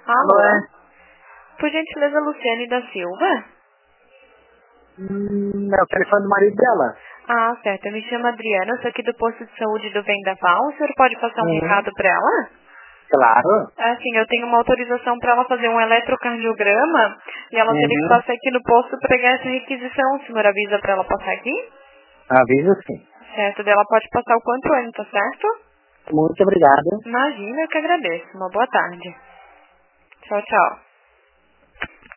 Alô? Alô? Por gentileza, Luciane da Silva? É o telefone do marido dela. Ah, certo. Eu me chamo Adriana, eu sou aqui do posto de saúde do Vendaval. O senhor pode passar um Uhum. recado para ela? Claro. Assim, eu tenho uma autorização para ela fazer um eletrocardiograma e ela teria que Uhum. passar aqui no posto para pegar essa requisição. O senhor avisa para ela passar aqui? Aviso sim. Certo, dela pode passar o quanto antes, tá certo? Muito obrigado. Imagina, eu que agradeço. Uma boa tarde. Tchau, tchau.